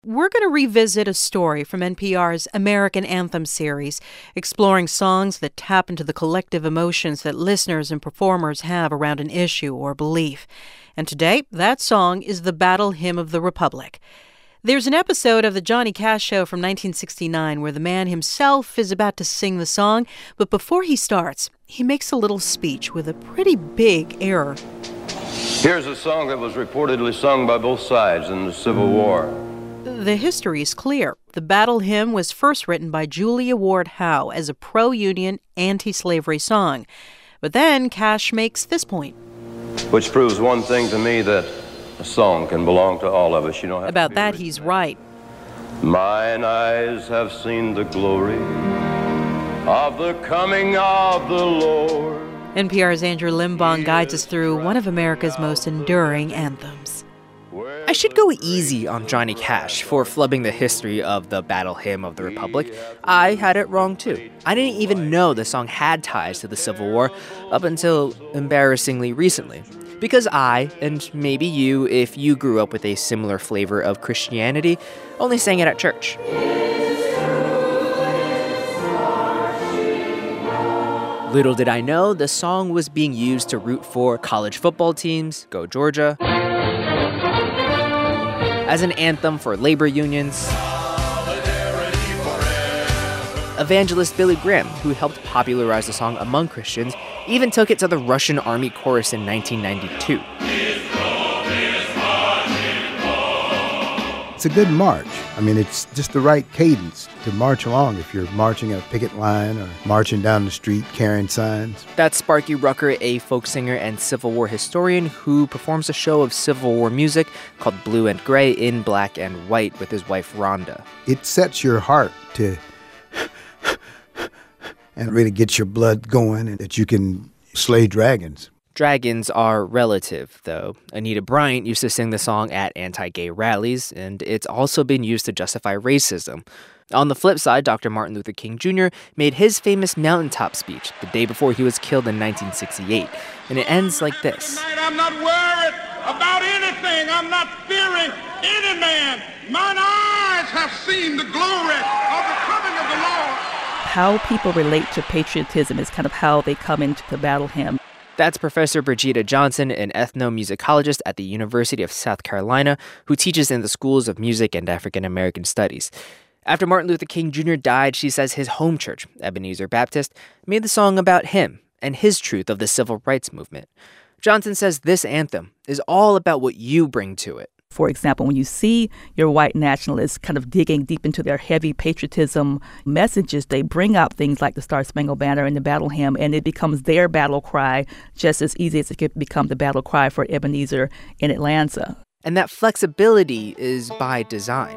We're going to revisit a story from NPR's American Anthem series, exploring songs that tap into the collective emotions that listeners and performers have around an issue or belief. And today, that song is the Battle Hymn of the Republic. There's an episode of the Johnny Cash Show from 1969 where the man himself is about to sing the song, but before he starts, he makes a little speech with a pretty big error. Here's a song that was reportedly sung by both sides in the Civil War. The history is clear. The battle hymn was first written by Julia Ward Howe as a pro-union, anti-slavery song. But then Cash makes this point. Which proves one thing to me, that a song can belong to all of us. You don't have About that, he's right. Mine eyes have seen the glory of the coming of the Lord. NPR's Andrew Limbong guides us through one of America's most enduring anthems. I should go easy on Johnny Cash for flubbing the history of the Battle Hymn of the Republic. I had it wrong too. I didn't even know the song had ties to the Civil War up until embarrassingly recently. Because I, and maybe you, if you grew up with a similar flavor of Christianity, only sang it at church. Little did I know, the song was being used to root for college football teams, go Georgia, as an anthem for labor unions. Evangelist Billy Graham, who helped popularize the song among Christians, even took it to the Russian Army chorus in 1992. It's a good march. I mean, it's just the right cadence to march along if you're marching a picket line or marching down the street carrying signs. That's Sparky Rucker, a folk singer and Civil War historian who performs a show of Civil War music called Blue and Gray in black and white with his wife Rhonda. It sets your heart to and really gets your blood going and that you can slay dragons. Dragons are relative, though. Anita Bryant used to sing the song at anti-gay rallies, and it's also been used to justify racism. On the flip side, Dr. Martin Luther King Jr. made his famous mountaintop speech the day before he was killed in 1968, and it ends like this. Tonight I'm not worried about anything. I'm not fearing any man. Mine eyes have seen the glory of the coming of the Lord. How people relate to patriotism is kind of how they come into the battle hymn. That's Professor Brigida Johnson, an ethnomusicologist at the University of South Carolina, who teaches in the schools of music and African American studies. After Martin Luther King Jr. died, she says his home church, Ebenezer Baptist, made the song about him and his truth of the civil rights movement. Johnson says this anthem is all about what you bring to it. For example, when you see your white nationalists kind of digging deep into their heavy patriotism messages, they bring up things like the Star-Spangled Banner and the battle hymn, and it becomes their battle cry just as easy as it could become the battle cry for Ebenezer in Atlanta. And that flexibility is by design.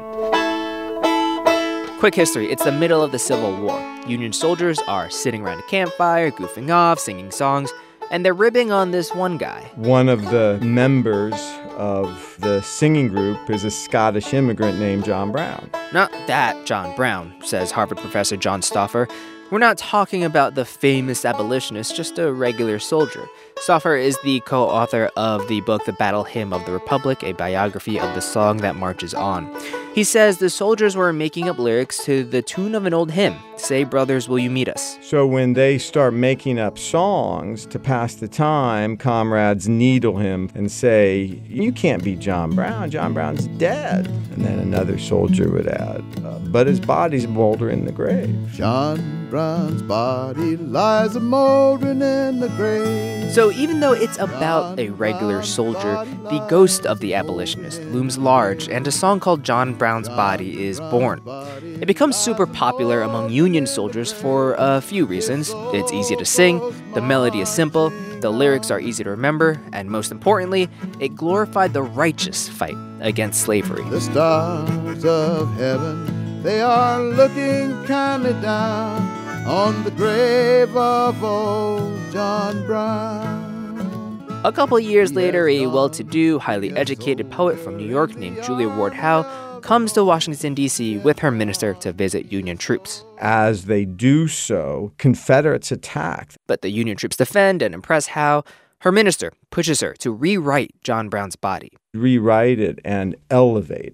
Quick history, it's the middle of the Civil War. Union soldiers are sitting around a campfire, goofing off, singing songs, and they're ribbing on this one guy. One of the members of the singing group is a Scottish immigrant named John Brown. Not that John Brown, says Harvard professor John Stauffer. We're not talking about the famous abolitionist, just a regular soldier. Stauffer is the co-author of the book The Battle Hymn of the Republic, a biography of the song that marches on. He says the soldiers were making up lyrics to the tune of an old hymn, Say, Brothers, Will You Meet Us? So when they start making up songs to pass the time, comrades needle him and say, you can't be John Brown. John Brown's dead. And then another soldier would add, but his body's moldering in the grave. John Brown's body lies a-moldering in the grave. So even though it's about a regular soldier, the ghost of the abolitionist looms large, and a song called John Brown's Body is born. It becomes super popular among Union soldiers for a few reasons. It's easy to sing, the melody is simple, the lyrics are easy to remember, and most importantly, it glorified the righteous fight against slavery. The stars of heaven, they are looking kindly down on the grave of old John Brown. A couple years later, a well-to-do, highly educated poet from New York named Julia Ward Howe comes to Washington, D.C. with her minister to visit Union troops. As they do so, Confederates attack. But the Union troops defend and impress Howe. Her minister pushes her to rewrite John Brown's Body. Rewrite it and elevate it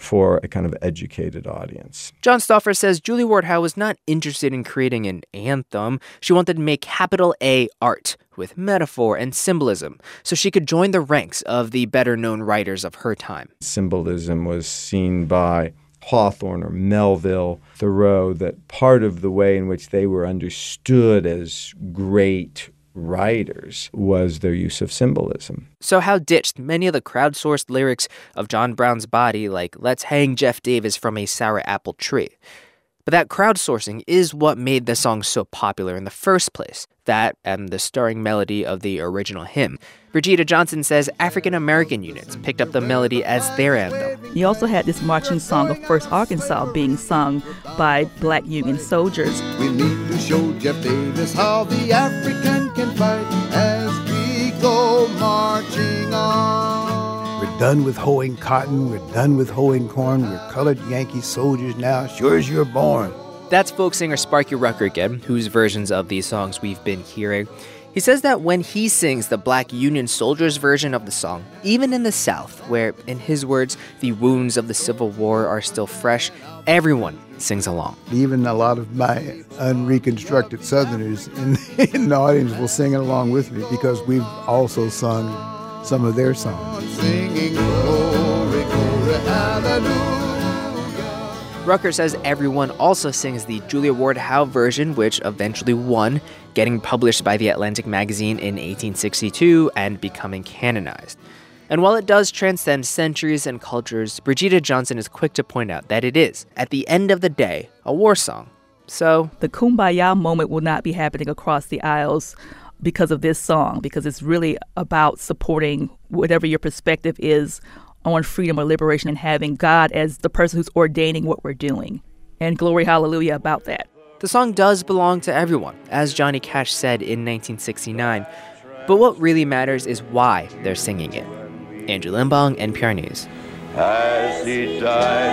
for a kind of educated audience. John Stauffer says Julia Ward Howe was not interested in creating an anthem. She wanted to make capital A art with metaphor and symbolism so she could join the ranks of the better-known writers of her time. Symbolism was seen by Hawthorne or Melville, Thoreau, that part of the way in which they were understood as great writers was their use of symbolism. So Howe ditched many of the crowdsourced lyrics of John Brown's Body, like "Let's hang Jeff Davis from a sour apple tree." But that crowdsourcing is what made the song so popular in the first place. That and the stirring melody of the original hymn. Brigida Johnson says African-American units picked up the melody as their anthem. You also had this marching song of First Arkansas being sung by Black Union soldiers. We need to show Jeff Davis how the African can fight as we go marching on. We're done with hoeing cotton. We're done with hoeing corn. We're colored Yankee soldiers now, sure as you're born. That's folk singer Sparky Rucker again, whose versions of these songs we've been hearing. He says that when he sings the Black Union Soldiers version of the song, even in the South, where, in his words, the wounds of the Civil War are still fresh, everyone sings along. Even a lot of my unreconstructed Southerners in the audience will sing it along with me because we've also sung some of their songs. Singing glory, glory, hallelujah. Rucker says everyone also sings the Julia Ward Howe version, which eventually won, getting published by the Atlantic magazine in 1862 and becoming canonized. And while it does transcend centuries and cultures, Brigida Johnson is quick to point out that it is, at the end of the day, a war song. So the Kumbaya moment will not be happening across the aisles because of this song, because it's really about supporting whatever your perspective is on freedom or liberation and having God as the person who's ordaining what we're doing. And glory, hallelujah about that. The song does belong to everyone, as Johnny Cash said in 1969. But what really matters is why they're singing it. Andrew Limbong, NPR News. As he died